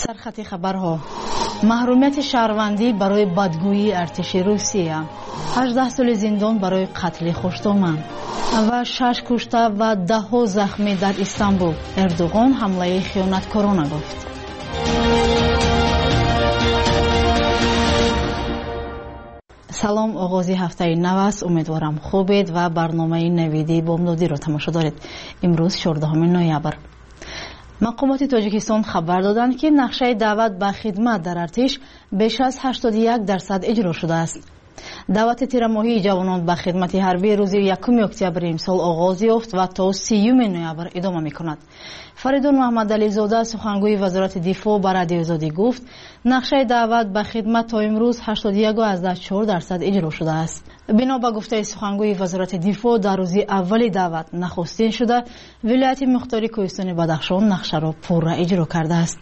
سرخط خبرها: محرومیت شهروندی برای بدگویی ارتش روسیه، 18 سال زندان برای قتل خوش‌دامن و 6 کشته و 10 زخمی در استانبول. اردوغان حمله خیانتکارانه گفت. سلام، آغازی هفته نو است. امیدوارم خوبید و برنامه نویدی بامدادی را تماشا دارید. امروز 14 نوامبر. مقامات تاجیکستان خبر دادند که نقشه دعوت به خدمت در ارتش بیش از 81% اجرا شده است. دعوت تیرماهی جوانان به خدمت حربی روز 1 اکتبر امسال آغاز یافت و تا 30 نوامبر ادامه می‌کند. فریدون محمد علی زاده سخنگوی وزارت دفاع به رادیو آزادی گفت نقشه دعوت به خدمت تا امروز 81.4% اجرا شده است. بنا به گفته سخنگوی وزارت دفاع در روز اول دعوت نخستین شده ولایت مختار کوهستان بدخشان نقشه را پورا اجرا کرده است.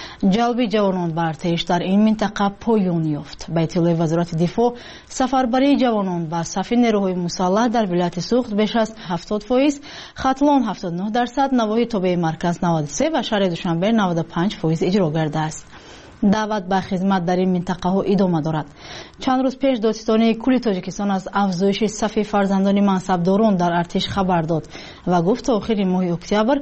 جلب جوانان به ارتش در این منطقه پایان یافت. به اطلاع وزارت دفاع سفربری جوانان به صف نیروهای مسلح در ولایت سوخت بیش از 70%، ختلان 79%، نواحی تابع مرکز 93 و شهر دوشنبه 95% اجرا گرده است. دعوت به خدمت در این منطقه ها ادامه دارد. چند روز پیش دادستانی کل تاجیکستان از افزایش صف فرزندان منصبداران در ارتش خبر داد و گفت تا آخر ماه اکتبر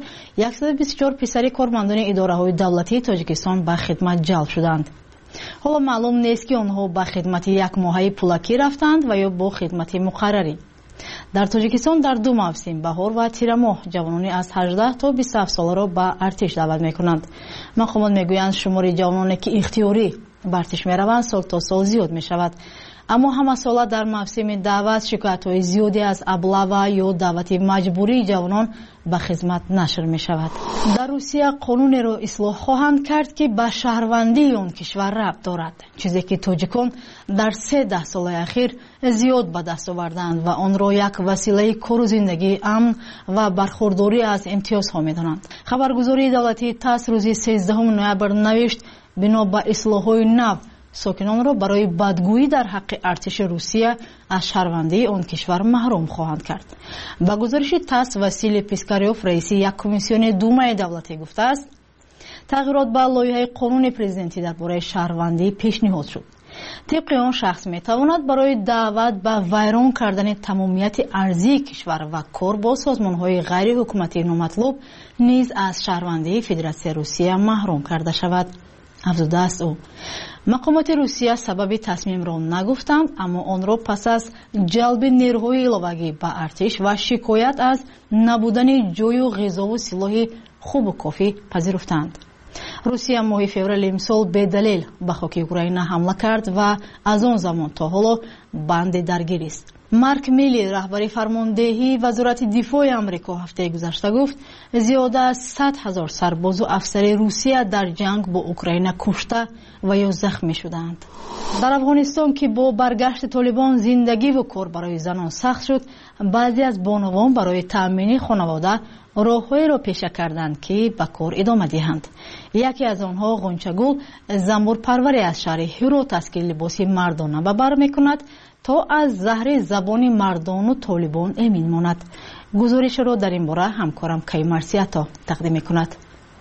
124 پسر کارمندان اداره های دولتی تاجیکستان به خدمت جلب شدند. حالا معلوم نیست که آنها به خدمت یک ماهه پولکی رفتند و یا با خدمت مقرری. در تاجیکستان در دو موسم بهار و تیر ماه جوانانی از 18 تا 27 ساله را به ارتش دعوت میکنند. مقامات میگویند شمار جوانانی که اختیاری به ارتش میروند سال تا سال زیاد میشود، اما همه ساله در موسم دعوت شکایت‌های زیادی از ابله یا دعوت مجبوری جوانان به خدمت نشر می شود. در روسیه قانونی را اصلاح خواهند کرد که به شهروندی آن کشور ربط دارد، چیزی که تاجیکان در 13 سال اخیر زیاد به دست آوردند و آن را یک وسیله کار و زندگی امن و برخورداری از امتیازها می دانند. خبرگزاری دولتی تاس روز 13 نوامبر نوشت بنا به اصلاح‌های نو ساکنان را برای بدگویی در حق ارتش روسیه از شهروندی آن کشور محروم خواهند کرد. با گزارش تاس واسیلی پیسکاریوف رئیس یک کمیسیون دومای دولتی گفته است تغییرات به لایحه قانون پرزیدنتی درباره شهروندی پیشنهاد شد. طبق آن شخص می تواند برای دعوت به ویران کردن تمامیت ارضی کشور و کار با سازمان‌های غیر حکومتی نامطلوب نیز از شهروندی فدراسیون روسیه محروم کرده شود. افزوده است او. مقامات روسیه سبب تصمیم را نگفتند، اما آن را پس از جلب نیروهای علاوه‌ای به ارتش و شکایت از نبودن جای و غذا و سلاح خوب و کافی پذیرفتند. روسیه ماه فوریه امسال به دلیل به خاک اوکراین حمله کرد و از آن زمان تا حالا بند درگیر است. مارک میلی رهبر فرماندهی وزارت دفاع آمریکا هفته گذشته گفت زیاده از 100,000 سرباز و افسر روسیه در جنگ با اوکراین کشته و یا زخمی شدند. در افغانستان که با برگشت طالبان زندگی و کار برای زنان سخت شد، بعضی از بانوان برای تأمین خانواده راه‌هایی را پیشه کردند که به کار ادامه دهند. یکی از آنها غنچه‌گل زنبور پروری از شهر هرات است که لباس مردانه به بر می‌کند تا از زهر زبان مردان و طالبان امین ماند. گزارش را در این باره همکارم کیمرسیاتا تقدیم می‌کند.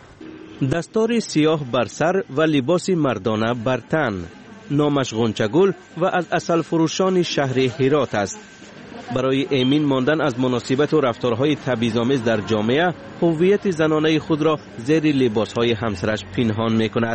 دستار سیاه بر سر و لباس مردانه بر تن، نامش غنچه‌گل و از اصل فروشان شهر هرات است. برای امین ماندن از مناسبت و رفتارهای تبعیض‌آمیز در جامعه، هویت زنانه خود را زیر لباسهای همسرش پنهان می‌کند.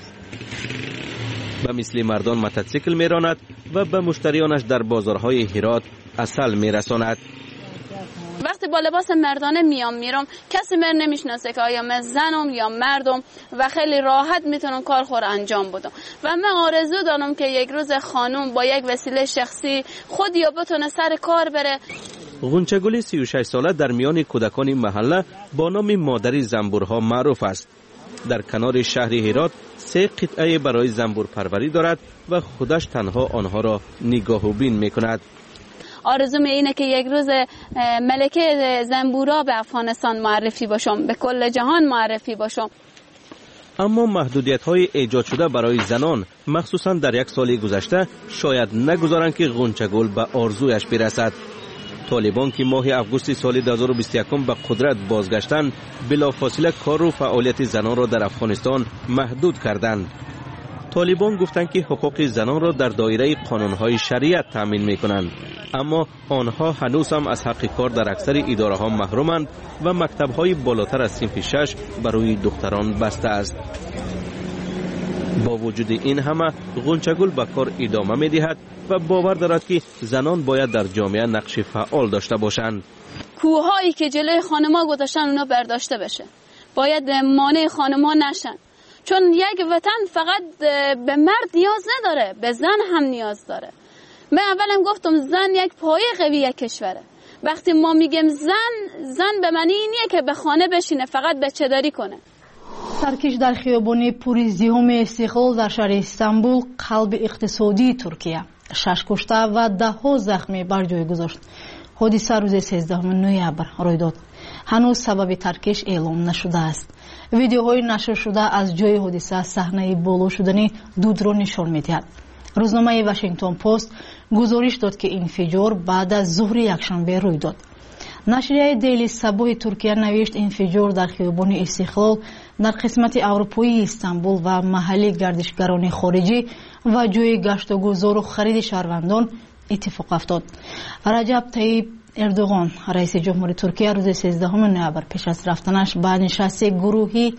به مثل مردان موتورسیکل می‌راند و به مشتریانش در بازارهای هرات عسل می‌رساند. وقتی با لباس مردانه میرم کسی من نمیشناسه که آیا من زنم یا مردم و خیلی راحت میتونم کار خور انجام بدم و من آرزو دارم که یک روز خانم با یک وسیله شخصی خود یا بتونه سر کار بره. غنچه‌گل 36 ساله در میان کودکان محله با نام مادری زنبورها معروف است. در کنار شهر هرات 3 قطعه برای زنبور پروری دارد و خودش تنها آنها را نگاه و بین میکند. آرزوم اینه که یک روز ملکه زنبورا به افغانستان معرفی باشم، به کل جهان معرفی باشم. اما محدودیت‌های ایجاد شده برای زنان مخصوصاً در 1 سال گذشته شاید نگذارند که غنچه‌گل به آرزویش برسد. طالبان که ماه آگوست سال 2021 به قدرت بازگشتند بلافاصله کار و فعالیت زنان را در افغانستان محدود کردند. طالبان گفتند که حقوق زنان را در دایره قانون‌های شریعت تامین می‌کنند، اما آنها هنوز هم از حق کار در اکثر اداره‌ها محرومند و مکتب‌های بالاتر از صنف 6 برای دختران بسته است. با وجود این همه غنچگل به کار ادامه می‌دهد و باور دارد که زنان باید در جامعه نقش فعال داشته باشند. کوه‌هایی که جلوی خانم‌ها گذاشتن اونا برداشته بشه. باید مانع خانم‌ها نشن. چون یک وطن فقط به مرد نیاز نداره، به زن هم نیاز داره. من اولم گفتم زن یک پایه قوی کشوره. وقتی ما میگیم زن به معنی اینیه که به خانه بشینه، فقط بچه‌داری کنه. ترکیش در خیابانی پوریزدهم استقلال در شهر استانبول قلب اقتصادی ترکیه 6 کشته و 10 زخمی بر جای گذاشت. حادثه روز 13 نوامبر روی داد. هنوز سبب ترکیش اعلام نشده است. ویدیوهای نشر شده از جای حادثه صحنه بالا شدن دود را نشان می‌دهد. روزنامه واشنگتن پست گزارش داد که انفجار بعد از ظهر یکشنبه روی داد. نشریه دیلی صبح ترکیه نوشت انفجار در خیابان استقلال در قسمت اروپایی استانبول و محلی گردشگران خارجی و جای گشت و گذار و خرید شهروندان اتفاق افتاد. رجب طیب اردوغان رئیس جمهوری ترکیه روز 13 نوامبر پیش از رفتنش به نشست گروهی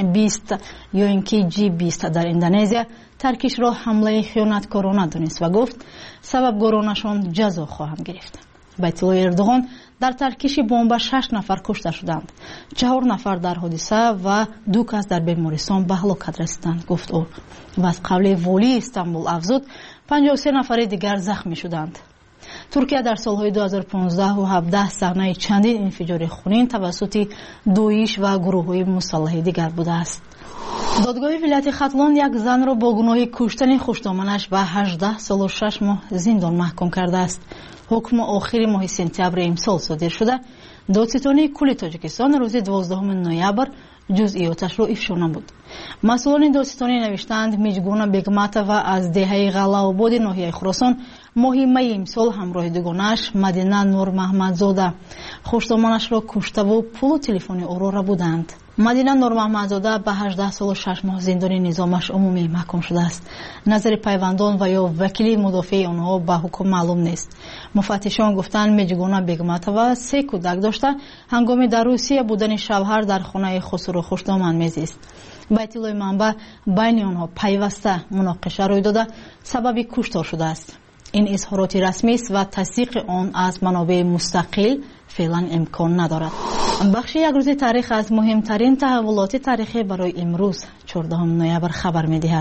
20 یا اینکه G20 در اندونزیا ترکیش را حمله خیانتکارانه دانست و گفت سببگارانشان جزا خواهند گرفت. بیت الله اردوغان در ترکیش بمب 6 نفر کشته شدند، 4 نفر در حادثه و 2 کس در بیمارستان به هلاکت رسیدند گفت او و از قول والی استانبول افزود 53 نفر دیگر زخمی شدند. ترکیه در سالهای 2015 و 2017 صحنه چندین انفجار خونین توسط داعش و گروه‌های مسلح دیگر بوده است. دادگاه ولایت ختلان یک زن را با گناه کشتن خوشدامنش به 18 سال و 6 ماه زندان محکوم کرده است. حکم آخر ماه سپتامبر امسال صادر شده. دادستانی کل تاجیکستان روز 12 نوامبر جزئیاتش را افشا نمود. مسئولان دادستانی نوشتند میجگونا بیگماتова از دهه غلاوباد ناحیه خراسان ماه می امسال همراه دوگانش مدینه نور محمدزاده خوشدامنش را کشته و پول تلفنی او را بودند. مدینه نور محمدزاده به 18 سال و 6 ماه زندان نظامش عمومی محکوم شده است. نظر پیوندان و یا وکیل مدافع آنها به حکم معلوم نیست. مفتشان گفتند میجگونا بیگماتова 3 کودک داشته هنگام در روسیه بودن شوهر در خانه خسرو خوشدامن میزیست. با اطلاع منبع بین آنها پیوسته مناقشه روی داده سبب کشتار شده است. این اظهارات رسمی است و تصدیق آن از منابع مستقل فعلا امکان ندارد. بخش یک روز تاریخ از مهمترین تحولات تاریخی برای امروز 14 نوامبر خبر می‌دهد.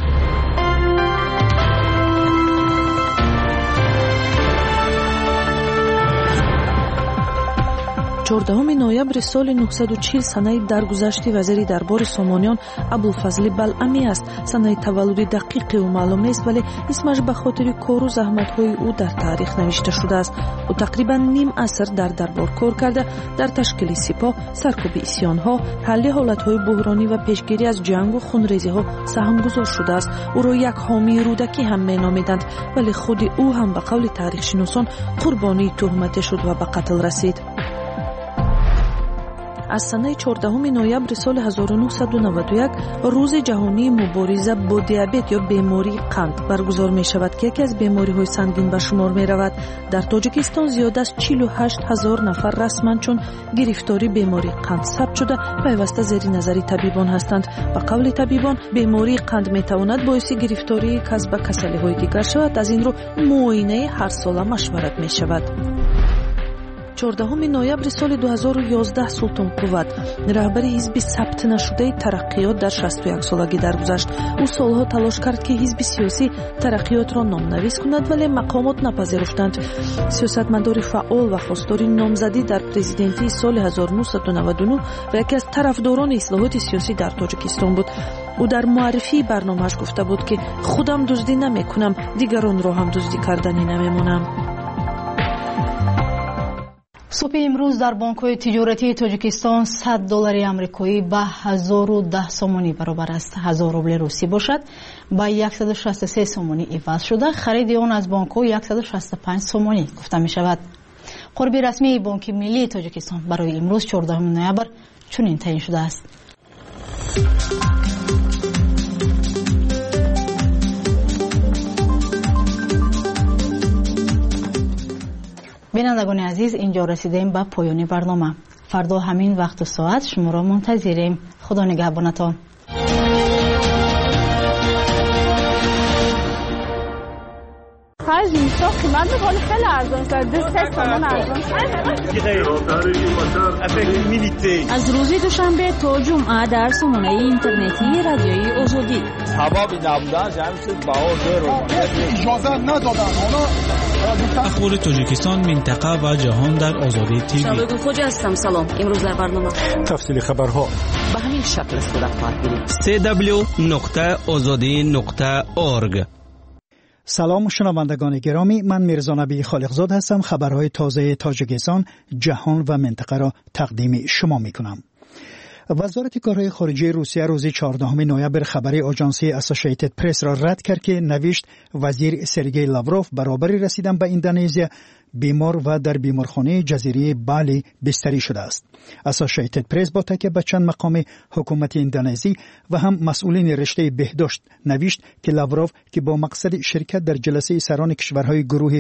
14 نوامبر سال 940 санаи даргузашти вазири дарбори Сомониён Абулфазли Балъамӣ аст. санаи таваллуди дақиқи ӯ маълум нест, вале исмаш ба хотири кору заҳматҳои ӯ дар таърих навишта шудааст. ӯ тақрибан ним аср дар дарбор кор карда дар ташкили сипоҳ, саркӯби исьёнҳо, ҳалли ҳолатҳои буҳронӣ ва пешгирӣ аз ҷангу хунрезиҳо саҳмгузор шудааст. ӯро як ҳомии рӯдакӣ ҳам меномиданд, вале худи ӯ ҳам ба қавли таърихшиносон қурбонии туҳмате шуд ва ба қатл расид. аз санаи 14 ноябри соли 1991 рӯзи ҷаҳонии мубориза бо диабет ё бемории қанд баргузор мешавад, ки яке аз бемориҳои сангин ба шумор меравад. дар тоҷикистон зиёда аз 48 000 нафар расман чун гирифтори бемории қанд сабт шуда пайваста зери назари табибон ҳастанд. ба қавли табибон бемории қанд метавонад боиси гирифтории кас ба касалиҳои дигар шавад. аз ин рӯ муоинаи ҳарсола машварат мешавад. 14 ноябри соли 2011 Султон Қувват, раҳбари ҳизби сабт нашудаи Тараққиёт дар 61 солагӣ даргузашт. ӯ солҳо талош кард, ки ҳизби сиёсӣ Тараққиётро номнавис кунад, вале мақомот напазируфтанд. сиёсатмадори фаъол ва хостори номзадӣ дар президентии соли 1999 ва яке аз тарафдорони ислоҳоти сиёсӣ дар Тоҷикистон буд. ӯ дар муаррифии барномааш гуфта буд, ки худам дуздӣ намекунам, дигаронро ҳам дуздӣ карданӣ намемонам. صبح امروز در بانک‌های تجارتی تاجیکستان $100 آمریکایی به 1010 سومانی برابر است. 1000 روبل روسی باشد با 163 سومانی عوض شده. خرید آن از بانک‌ها 165 سومانی گفته می شود. قربی رسمی بانک ملی تاجیکستان برای امروز 14 نوامبر چنین تعیین شده است. بینندگان عزیز، اینجا رسیدیم به پایان برنامه. فردا همین وقت و ساعت شما را منتظریم. خدا نگهبانتان. خرج میشه قیمت بقول خیلی ارزان شده. 3 تومان ارزان شده. از روز دوشنبه تا جمعه در سامانه اینترنتی رادیوی آزادی. سبب نبودن جمعیت باور رو اجازه ندادن. اخبار تاجیکستان، منطقه و جهان در آزادی تیوی. شبکه خوج هستم. سلام. امروز در برنامه تفصیل خبرها به همین شکل صورت خواهد گرفت. www.azadi.org. سلام شنوندگان گرامی، من میرزا نبی خالقزاد هستم. خبرهای تازه تاجیکستان، جهان و منطقه را تقدیم شما میکنم. وزارت کارهای خارجه روسیه روز 14 نوامبر خبری آژانسی اسوسییتد پرس را رد کرد که نوشت وزیر سرگئی لاوروف برابر رسیدن به اندونزیا بیمار و در بیمارخانه جزیره بالی بستری شده است. اسوسییتد پرس با تکیه به چند مقام حکومت اندونزی و هم مسئولین رشته بهداشت نوشت که لاوروف که با مقصد شرکت در جلسه سران کشورهای گروه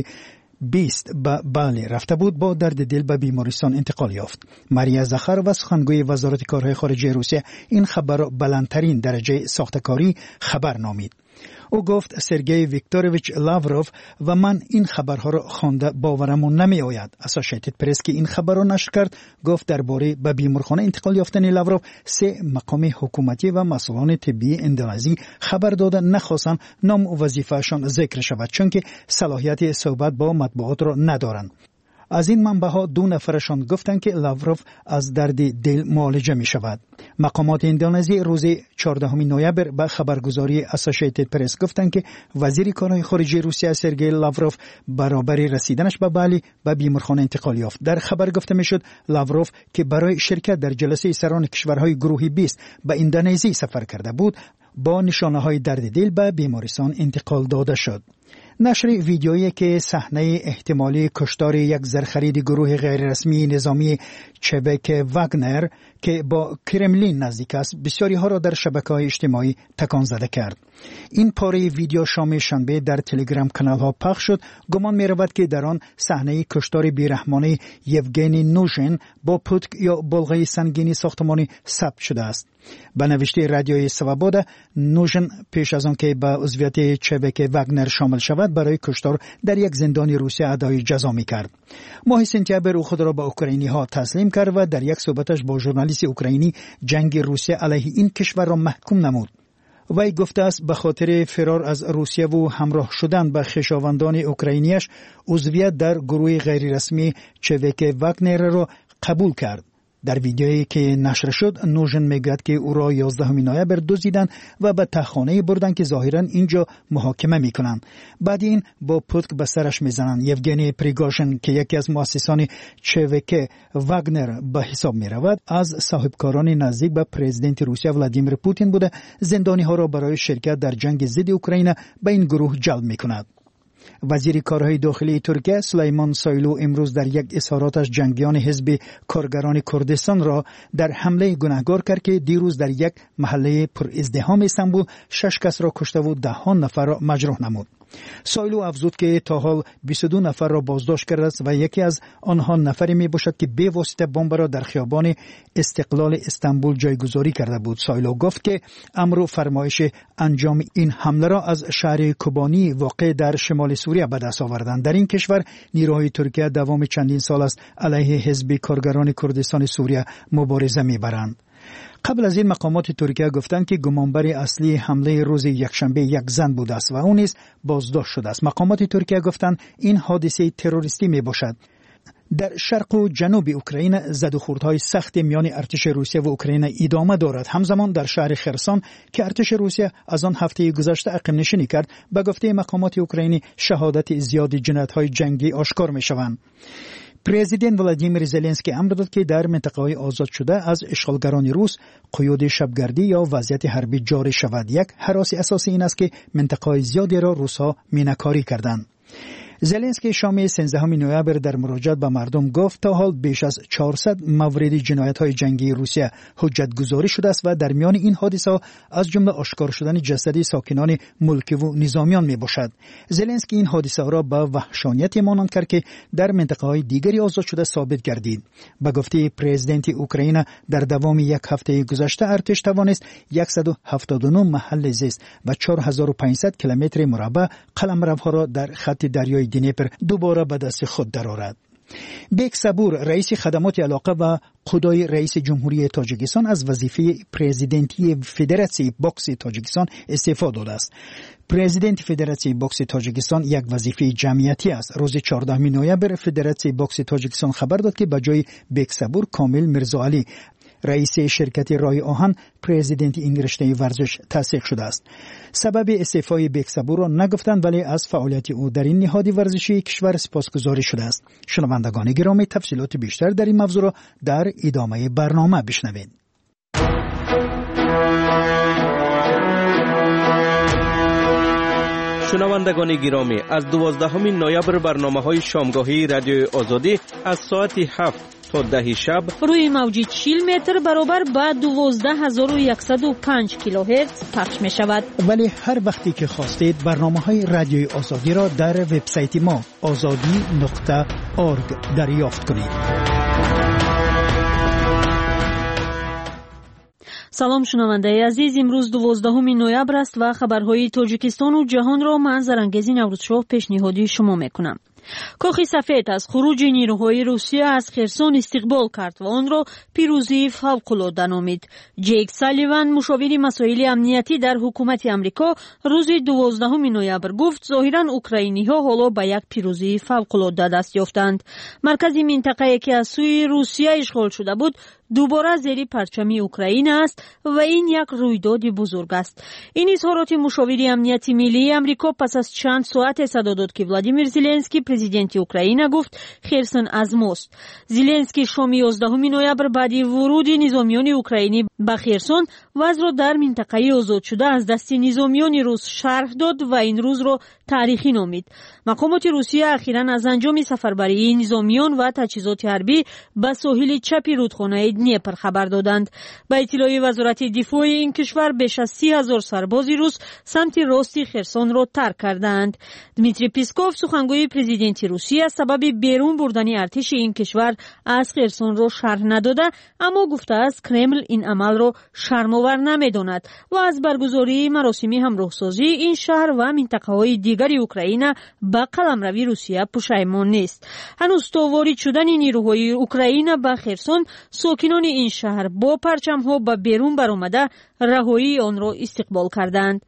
20 به بالی رفته بود با درد دل به بیمارستان انتقال یافت. ماریا زخاروا سخنگوی وزارت کارهای خارجه روسیه این خبر را بلندترین درجه ساختکاری خبر نامید. او گفت سرگئی ویکتورویچ لاوروف و من این خبرها را خوانده باورمون نمی آید. اسوسییتد پرس که این خبر را نشر کرد گفت درباره به بیمارخانه انتقال یافتن لاوروف 3 مقام حکومتی و مسئولان طبی اندونزی خبر دادن نخواستند نام و وظیفه‌شان ذکر شود چون که صلاحیت صحبت با مطبوعات را ندارند. از این منبع‌ها 2 نفرشان گفتند که لاوروف از درد دل معالجه می شود. مقامات اندونزی روز 14 نوامبر به خبرگزاری اسوسییتد پرس گفتند که وزیر کارهای خارجه روسیه سرگئی لاوروف برابر رسیدنش به بالی به بیمارخانه انتقال یافت. در خبر گفته می شد لاوروف که برای شرکت در جلسه سران کشورهای گروه 20 به اندونزی سفر کرده بود با نشانه‌های درد دل به بیمارستان انتقال داده شد. نشر ویدیویی که صحنه احتمالی کشتار یک زرخرید گروه غیررسمی نظامی چبک واگنر که با کرملین نزدیک است بسیاری ها را در شبکه‌های اجتماعی تکان زده کرد. این پاره ویدیو شام شنبه در تلگرام کانال ها پخش شد. گمان می رود که در آن صحنه کشتار بیرحمانه یوگنی نوژن با پتک یا بلغه سنگینی ساختمانی ثبت شده است. به نوشته رادیوی سوابودا نوژن پیش از آن که به عضویت چبک واگنر شامل شود برای کشتار در یک زندان روسیه ادای جزا می کرد. ماه سپتامبر او خود را به اوکراینی ها تسلیم کرد و در یک صحبتش با ژورنالیست اوکراینی جنگ روسیه علیه این کشور را محکوم نمود. وی گفته است به خاطر فرار از روسیه و همراه شدن به خویشاوندان اوکراینیش عضویت در گروه غیررسمی چبک واگنر را قبول کرد. در ویدیویی که نشر شد نوژن میگوید که او را 11 نوامبر دزدیدند و به تهخانه بردند که ظاهرا اینجا محاکمه میکنند. بعد این با پتک به سرش میزنند. یوگنی پریگوژن که یکی از مؤسسان چبک واگنر به حساب میرود از صاحبکاران نزدیک به پرزیدنت روسیه ولادیمیر پوتین بوده زندانی ها را برای شرکت در جنگ ضد اوکراین به این گروه جلب میکند. وزیر کارهای داخلی ترکیه سلیمان سویلو امروز در یک اظهاراتش جنگیان حزب کارگران کردستان را در حمله گناهکار کرد که دیروز در یک محله پر ازدحام استانبول 6 کس را کشته و 10 نفر را مجروح نمود. سویلو افزود که تا حال 22 نفر را بازداشت کرده است و یکی از آنها نفری می باشد که به واسطه بمب را در خیابان استقلال استانبول جایگذاری کرده بود. سویلو گفت که امر و فرمایش انجام این حمله را از شهر کوبانی واقع در شمال سوریه به دست آوردند. در این کشور نیروهای ترکیه دوام چندین سال است علیه حزب کارگران کردستان سوریه مبارزه می‌برند. قبل از این مقامات ترکیه گفتند که گمانبر اصلی حمله روز یکشنبه یک زن بوده است و او نیز بازداشت شده است. مقامات ترکیه گفتند این حادثه تروریستی می باشد. در شرق و جنوب اوکراین زد و خوردهای سخت میان ارتش روسیه و اوکراین ادامه دارد. همزمان در شهر خرسان که ارتش روسیه از آن هفته گذشته عقب نشینی کرد به گفته مقامات اوکراینی شهادت زیاد جنایت‌های جنگی آشکار می‌شوند. پرزیدنت ولادیمیر زلنسکی امر داد که در منطقه‌های آزاد شده از اشغالگران روس قیود شبگردی یا وضعیت حربی جاری شود. یک هراس اساسی این است که منطقه‌های زیادی را روس‌ها مینه‌کاری کردند. زلنسکی شام 13 نوامبر در مراجعه به مردم گفت تا حال بیش از 400 مورد جنایت‌های جنگی روسیه حجت گذاری شده است و در میان این حادثه از جمله آشکار شدن جسد ساکنان ملکی و نظامیان میباشد. زلنسکی این حادثه را به وحشانیتی مانند کرد که در منطقه‌های دیگری آزاد شده ثابت گردید. به گفته پرزیدنت اوکراین در دوام یک هفته گذشته ارتش توانست 179 محل زیست و 4500 کیلومتر مربع قلمروها را در خط دریای دنیپر دوباره به دست خود درآورد. بیک صبور رئیس خدمات علاقه و قدای رئیس جمهوری تاجیکستان از وظیفه پرزیدنتی فدراسیون بوکس تاجیکستان استعفا داده است. پرزیدنت فدراسیون بوکس تاجیکستان یک وظیفه جمعیتی است. روز 14 نوامبر فدراسیون بوکس تاجیکستان خبر داد که به جای بیک صبور کامل میرزاعلی رئیس شرکت رای آهن پرزیدنت این رشته ورزش تصدیق شده است. سبب استعفای بیک صبور را نگفتند ولی از فعالیت او در این نهاد ورزشی کشور سپاسگزاری شده است. شنوندگان گرامی تفصیلات بیشتر در این موضوع را در ادامه برنامه بشنوید. شنوندگان گرامی از 12 نوامبر برنامه‌های شامگاهی رادیوی آزادی از ساعت 7 تا 10 شب روی موج 40 متر برابر با 12105 کیلوهرتز پخش می شود. ولی هر وقتی که خواستید برنامه‌های رادیوی آزادی را در وبسایت ما azadi.org دریافت کنید. سلام شنونده عزیز، امروز 12 نوامبر است و خبرهای تاجیکستان و جهان را من زرنگزی نوروزشاه پیشنهادی شما میکنم. کاخ سفید از خروج نیروهای روسیه از خرسون استقبال کرد و آن را پیروزی فوق‌العاده نامید. جیک سالیوان مشاور مسائل امنیتی در حکومت آمریکا روز 12 نوامبر گفت ظاهراً اوکراینی‌ها حالا به یک پیروزی فوق‌العاده دست یافتند. مرکز منطقه‌ای که از سوی روسیه اشغال شده بود دوباره زیر پرچم اوکراین است و این یک رویداد بزرگ است. این اظهارات مشاور امنیتی ملی آمریکا پس از چند ساعت صدا داد که ولادیمیر زلنسکی پرزیدنت اوکراین گفت خرسون از ماست. زلنسکی شام 11 نوامبر بعد ورود نظامیان اوکراینی به خرسون وضع را در منطقه آزاد شده از دست نظامیان روس شرح داد و این روز را تاریخی نامید. مقامات روسیه اخیراً از انجام سفربری نظامیان و تجهیزات حربی به ساحل چپ رودخانه دنیپر خبر دادند. با اطلاع وزارت دفاع این کشور بیش از 30,000 سرباز روس سمت راست خرسون را ترک کردند. دمیتری پیسکوف سخنگوی پرزیدنت روسیه سبب بیرون بردن ارتش این کشور از خرسون را شرح نداده، اما گفته است کرمل این عمل را شرم‌آور نمی‌داند و از برگزاری مراسم همراهسازی این شهر و منطقه‌های دیگر اوکراین با قلمروی روسیه پشیمان نیست. هنوز تا وارد شدن نیروهای اوکراین به خرسون ساکنان این شهر با پرچم‌ها به بیرون برآمده رهایی آن را استقبال کردند.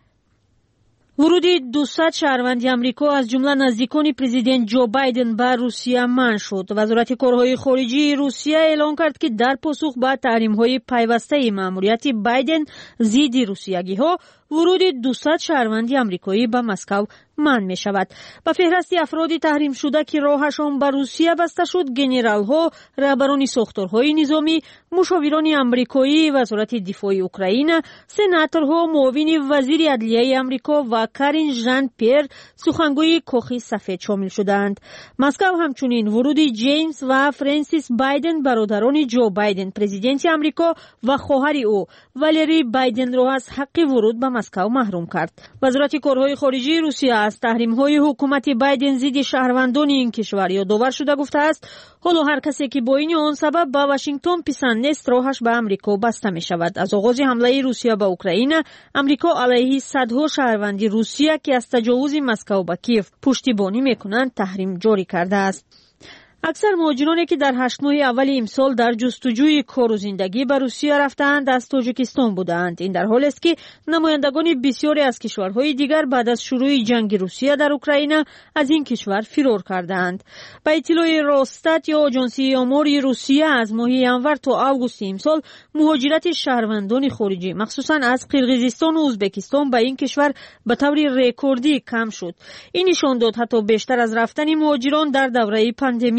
ورود 200 شهروند آمریکا از جمله نزدیکان پرزیدنت جو بایدن به روسیه منع شد. وزارت کارهای خارجی روسیه اعلام کرد که در پاسخ به تحریم‌های پیوسته مأموریت بایدن ضد روسیگی‌ها ورود 200 شهروند آمریکایی به مسکو منع می شود. به فهرست افراد تحریم شده که راهشان به روسیه بسته شد گنرال‌ها، رهبران ساختارهای نظامی، مشاوران آمریکایی، وزارت دفاع اوکراین، سناتورها، معاون وزیر عدلیه آمریکا و کارین ژان پیر سخنگوی کاخ سفید شامل شدند. مسکو همچنین ورود جیمز و فرانسیس بایدن برادران جو بایدن پرزیدنت آمریکا و خواهر او والری بایدن را از حق ورود به مسکو محروم کرد. وزارت کارهای خارجی روسیه از تحریم‌های حکومت بایدن ضد شهروندان این کشور یادآور شده گفته است حالا هر کسی که با این آن سبب به واشنگتن پسند نیست راهش به آمریکا بسته می شود. از آغاز حمله روسیه به اوکراین آمریکا علیه صدها شهروند روسیه که از تجاوز مسکو به کیف پشتیبانی میکنند تحریم جاری کرده است. اکثر مهاجرانی که در 8 ماه اول امسال در جستجوی کار و زندگی به روسیه رفتند از تاجیکستان بودند. این در حالی است که نمایندگان بسیاری از کشورهای دیگر بعد از شروع جنگ روسیه در اوکراین از این کشور فرار کردند. با اطلاع راستات یا آژانسی آمار روسیه از ماه ژانویه تا آگوست امسال مهاجرت شهروندان خارجی مخصوصا از قرقیزستان و ازبکستان به این کشور به طور رکوردی کم شد. این نشان داد حتی بیشتر از رفتن مهاجران در دوره پاندمی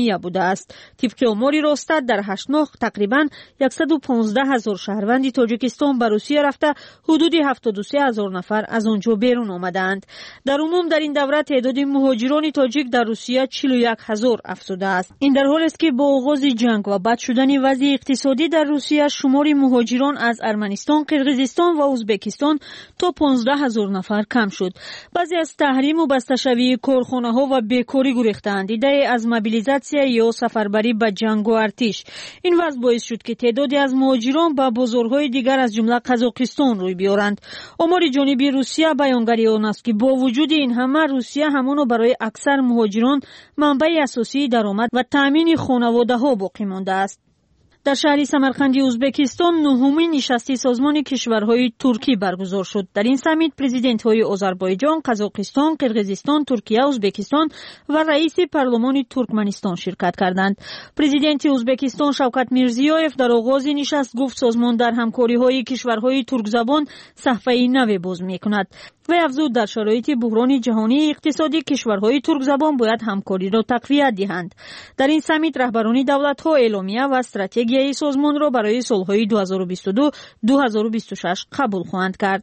اعلامیه بوده است. طبق آمار راستاد در 8 ماه تقریبا 115,000 شهروند تاجیکستان به روسیه رفته حدود 73,000 نفر از آنجا بیرون آمدند. در عموم در این دوره تعداد مهاجران تاجیک در روسیه 41,000 افزوده است. این در حالی است که با آغاز جنگ و بد شدن وضع اقتصادی در روسیه شمار مهاجران از ارمنستان، قرقیزستان و ازبکستان تا 15,000 نفر کم شد. بعضی از تحریم و بسته‌شوی کارخانه‌ها و بیکاری گریختند. ایده از موبیلیزاسیون یا سفربری به جنگ و ارتش. این وضع باعث شد که تعدادی از مهاجران به بازارهای دیگر از جمله قزاقستان روی بیارند. آمار جانبی روسیه بیانگر آن است که با وجود این همه روسیه همانو برای اکثر مهاجران منبع اساسی درآمد و تامین خانواده‌ها باقی مانده است. در شهر سمرقند ازبکستان نهمین نشست سازمان کشورهای ترکی برگزار شد. در این سمیت پرزیدنت‌های آذربایجان، قزاقستان، قرقیزستان، ترکیه، ازبکستان و رئیس پارلمان ترکمنستان شرکت کردند. پرزیدنت ازبکستان شوکت میرزیویف در آغاز نشست گفت سازمان در همکاری‌های کشورهای ترک زبان صفحه نوی باز می‌کند. و افزود در شرایط بحران جهانی اقتصادی کشورهای ترک زبان باید همکاری را تقویت دهند. در این سمیت رهبران دولت‌ها اعلامیه و استراتژی سازمان را برای سالهای 2022-2026 قبول خواهند کرد.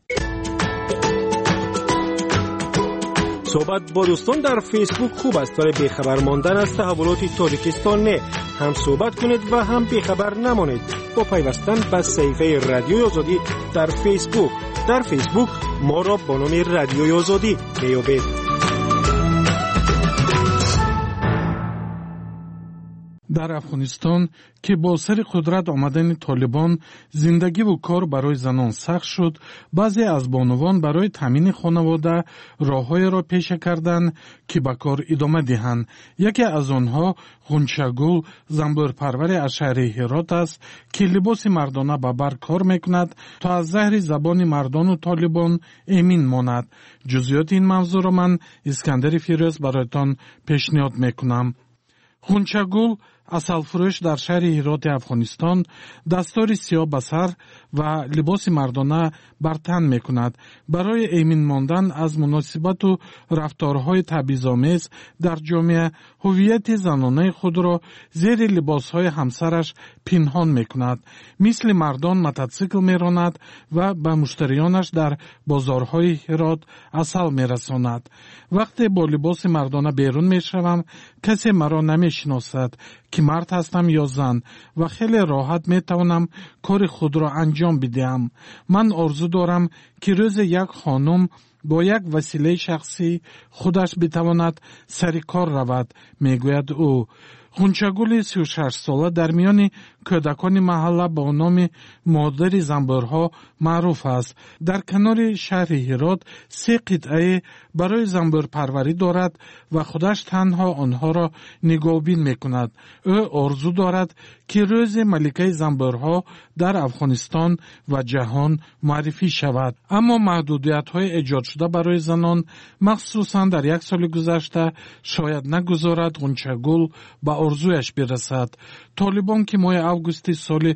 صحبت با دوستان در فیسبوک خوب است ولی بیخبر ماندن از تحولات تاجیکستان نه. هم صحبت کنید و هم بیخبر نمانید با پیوستن به صفحه رادیوی آزادی در فیسبوک. در فیسبوک ما را با نام رادیوی آزادی میابید. در افغانستان که با سر قدرت آمدن طالبان زندگی و کار برای زنان سخت شد، بعضی از بانوان برای تامین خانواده راه‌های را پیشه کردند که به کار ادامه دهند. یکی از آنها غنچه‌گل زنبورپرور از شهر هرات است که لباس مردانه به بر کار میکند تا از زهر زبان مردان و طالبان امین ماند. جزئیات این موضوع را من اسکندر فیروز برایتان پیشنهاد میکنم. غنچه‌گل асалфурӯш дар шаҳри ҳироти афғонистон дастори сиёҳ ба сар ва либоси мардона бар тан мекунад. барои эмин мондан аз муносибату рафторҳои табъизомез дар ҷомеа ҳуввияти занонаи худро зери либосҳои ҳамсараш пинҳон мекунад. мисли мардон мототсикл меронад ва ба муштариёнаш дар бозорҳои ҳирот асал мерасонад. вақте бо либоси мардона берун мешавам, касе маро намешиносад که مرد هستم یا زن و خیلی راحت میتوانم کار خود را انجام بدهم. من آرزو دارم که روز یک خانم با یک وسیله شخصی خودش بتواند سر کار رود، میگوید او. غنچه‌گل 36 ساله در میان کودکان محله با نام مادر زنبورها معروف است. در کنار شهر هرات 3 قطعه برای زنبور پروری دارد و خودش تنها آنها را نگهبین میکند. او آرزو دارد که روز ملکه زنبورها در افغانستان و جهان معرفی شود. اما محدودیت‌های ایجاد شده برای زنان مخصوصا در 1 سال گذشته شاید نگذارد غنچه‌گل به آرزویش برسد. طالبان که ماه августи соли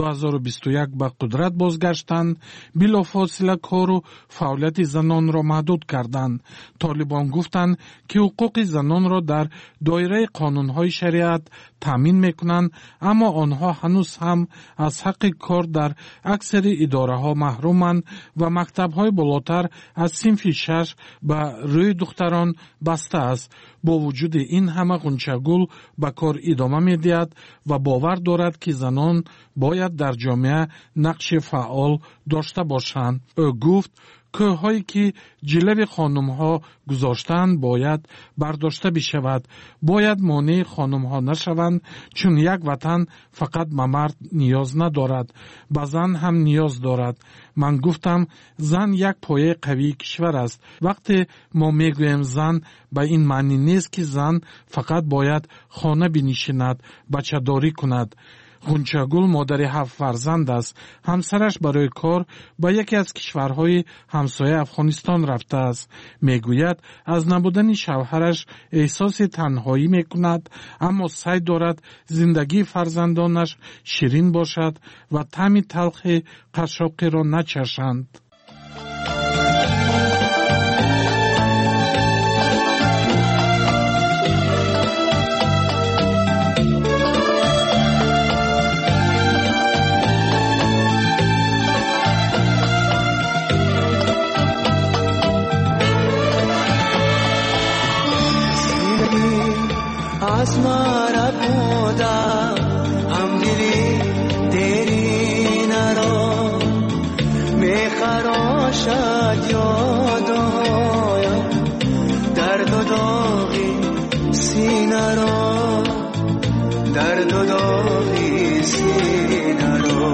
2021 ба қудрат бозгаштанд, билофосила кору фаъолияти занонро маҳдуд карданд. طالبان гуфтанд ки ҳуқуқи занонро дар доираи қонунҳои шариат таъмин мекунанд, аммо онҳо ҳанӯз ҳам аз ҳаққи кор дар аксари идораҳо маҳруманд ва мактабҳои болотар аз синфи 6 ба рӯи духтарон баста аст. бо вуҷуди ин ҳама ғунчагул ба кор идома медиҳад ва бовар дорад ки занон бояд дар ҷомеа нақши фаъол дошта бошанд. ӯ гуфт кӯҳҳое ки ҷилави хонумҳо гузоштанд бояд бардошта бишавад. бояд монеи хонумҳо нашаванд, чун як ватан фақат ба мард ниёз надорад, ба зан ҳам ниёз дорад. ман гуфтам, зан як пояи қавии кишвар аст. вақте мо мегӯем зан, ба ин маънӣ нест ки зан фақат бояд хона бинишинад, бачадорӣ кунад. غنچه‌گل مادر 7 فرزند است. همسرش برای کار به یکی از کشورهای همسایه افغانستان رفته است. میگوید از نبودن شوهرش احساس تنهایی میکند، اما سعی دارد زندگی فرزندانش شیرین باشد و طعم تلخ قاشقی را نچشند. آسمان بودم هم دلی دیری نرو میخراشد یادایم درد و داغی سینه رو درد و داغی سینه رو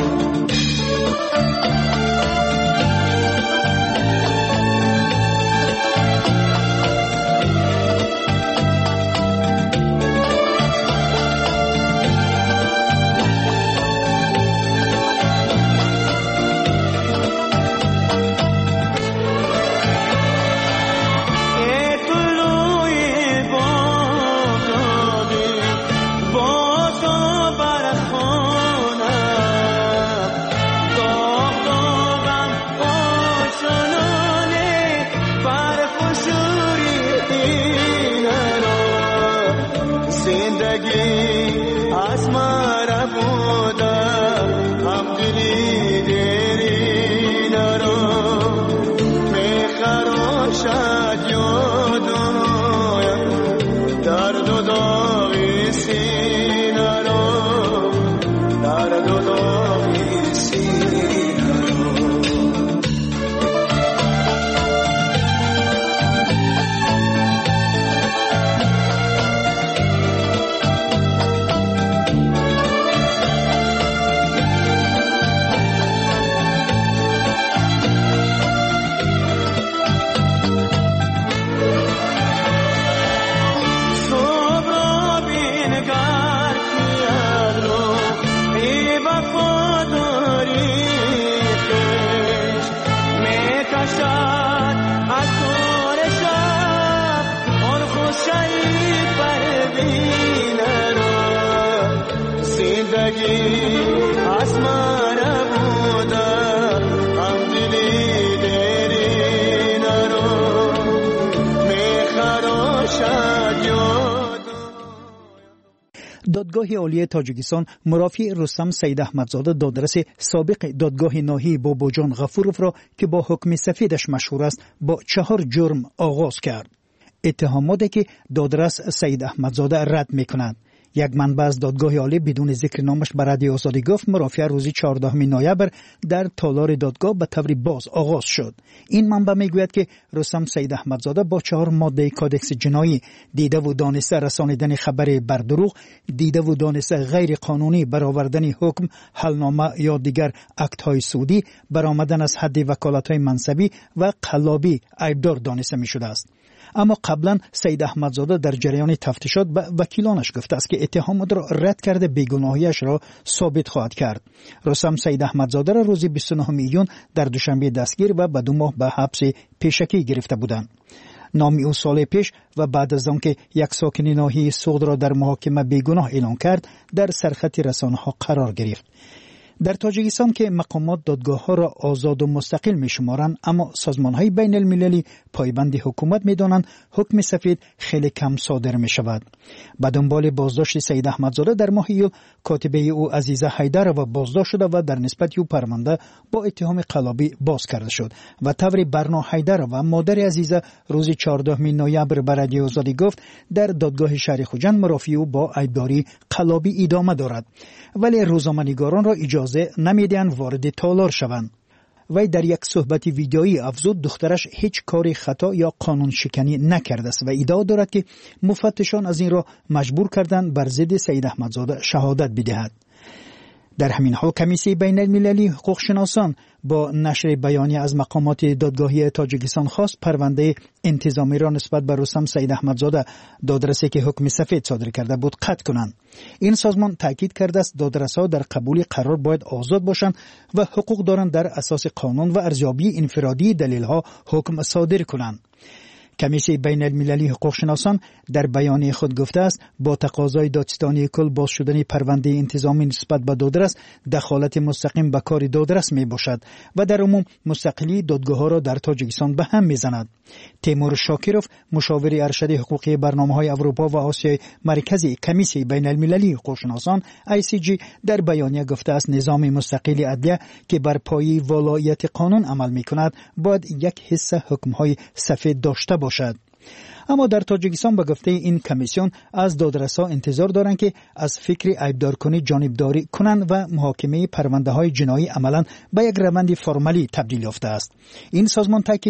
دادگاه عالی تاجیکستان مرافع رستم سید احمدزاده دادرس سابق دادگاه ناحیه باباجان غفورов را که با حکم سفیدش مشهور است با 4 جرم آغاز کرد. اتهاماتی که دادرس سید احمدزاده رد می‌کند. یک منبع از دادگاه عالی بدون ذکر نامش به رادیو آزادی گفت مرافعه روز 14 نوامبر در تالار دادگاه به طور باز آغاز شد. این منبع میگوید که رستم سید احمدزاده با 4 ماده کادکس جنایی دیده و دانسته رسانیدن خبر بر دروغ، دیده و دانسته غیر قانونی برآوردن حکم، حلنامه یا دیگر اکت‌های سودی، برآمدن از حد وکالت‌های منصبی و قلابی عیبدار دانسته می‌شده است. اما قبلا سید احمدزاده در جریان تفتیشات به وکیلانش گفته است که اتهامات را رد کرده بیگناهیش را ثابت خواهد کرد. رستم سید احمدزاده را روز 29 ایون در دوشنبه دستگیر و به 2 ماه به حبس پیشکی گرفته بودند. نام او سال پیش و بعد از آنکه یک ساکن ناحیه سوغد را در محاکمه بیگناه اعلام کرد در سرخط رسانه‌ها قرار گرفت. در تاجیکستان که مقامات دادگاه‌ها را آزاد و مستقل می‌شمارند اما سازمان‌های بین المللی پایبند حکومت می‌دانند حکم سفید خیلی کم صادر می‌شود. به دنبال بازداشت سید احمدزاده در ماه ایول کاتبه او عزیزه حیدرova بازداشت شده و در نسبت او پرونده با اتهام قلابی باز کرده شد و طوری برنا حیدرova مادر عزیزه روز 14 نوامبر به رادیو آزادی گفت در دادگاه شهر خوجند مرافع او با عیبداری قلابی ادامه دارد ولی روزنامه‌نگاران را اجازه نمیدهند وارد تالار شوند. وی در یک صحبت ویدیویی افزود دخترش هیچ کاری خطا یا قانون شکنی نکرده است و ادعا دارد که مفتشان از این را مجبور کردند بر ضد سید احمدزاده شهادت بدهد. در همین حال کمیسیون بین المللی حقوق شناسان با نشر بیانیه از مقامات دادگاهی تاجیکستان خواست پرونده انتظامی را نسبت به رستم سید احمدزاده دادرسی که حکم سفید صادر کرده بود قطع کنند. این سازمان تاکید کرده است دادرس‌ها در قبول قرار باید آزاد باشند و حقوق دارند در اساس قانون و ارزیابی انفرادی دلیل‌ها حکم صادر کنند. کمیسیون بین المللی حقوق شناسان در بیانیه خود گفته است با تقاضای دادستانی کل باز شدن پرونده انتظامی نسبت به دادرس دخالت مستقیم به کار دادرس می باشد و در عموم مستقلی دادگاه‌ها را در تاجیکستان به هم می‌زند. تیمور شاکروف مشاور ارشد حقوقی برنامه‌های اروپا و آسیای مرکزی کمیسیون بین المللی حقوق شناسان ICJ در بیانیه گفته است نظام مستقل عدلیه که بر پایه ولایت قانون عمل می‌کند باید یک حصه حکم‌های سفید داشته باشد. اما در تاجیکستان به گفته این کمیسیون از دادرسا انتظار دارند که از فکر عیبدارکنی جانبداری کنند و محاکمه پرونده‌های جنایی عملاً به یک روند فرمالی تبدیل یافته است. این سازمان تاکید